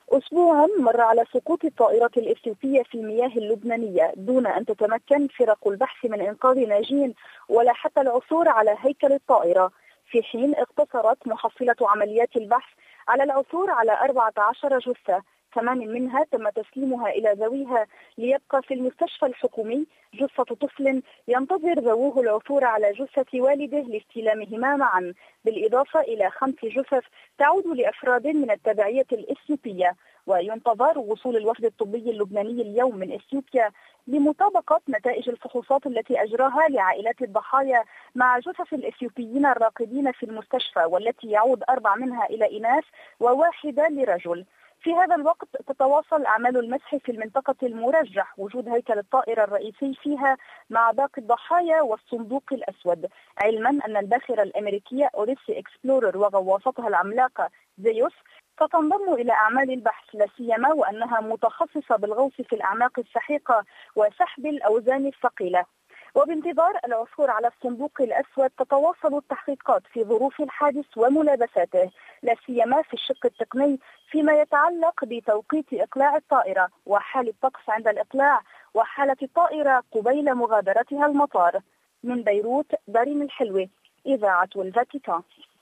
أسبوعا مر على سقوط الطائرة الإثيوبية في المياه اللبنانية دون أن تتمكن فرق البحث من إنقاذ ناجين ولا حتى العثور على هيكل الطائرة، في حين اقتصرت محصلة عمليات البحث على العثور على 14 جثة، 8 منها تم تسليمها إلى ذويها، ليبقى في المستشفى الحكومي جثة طفل ينتظر ذووه العثور على جثة والده لاستلامهما معا، بالإضافة إلى 5 جثث تعود لأفراد من التبعية الإثيوبية. وينتظر وصول الوفد الطبي اللبناني اليوم من إثيوبيا لمطابقة نتائج الفحوصات التي أجراها لعائلات الضحايا مع جثث الإثيوبيين الراقدين في المستشفى، والتي يعود 4 منها إلى إناث وواحدة لرجل. في هذا الوقت تتواصل أعمال المسح في المنطقة المرجح وجود هيكل الطائرة الرئيسي فيها مع باقي الضحايا والصندوق الأسود، علما أن الباخرة الأمريكية أوديسي إكسبلورر وغواصتها العملاقة زيوس ستنضم إلى أعمال البحث، لا سيما وأنها متخصصة بالغوص في الأعماق السحيقة وسحب الأوزان الثقيلة. وبانتظار العثور على الصندوق الأسود تتواصل التحقيقات في ظروف الحادث وملابساته، لا سيما في الشق التقني فيما يتعلق بتوقيت إقلاع الطائرة وحال الطقس عند الإقلاع وحالة الطائرة قبيل مغادرتها المطار. من بيروت، دارين الحلوي، إذاعة الفاتيكان.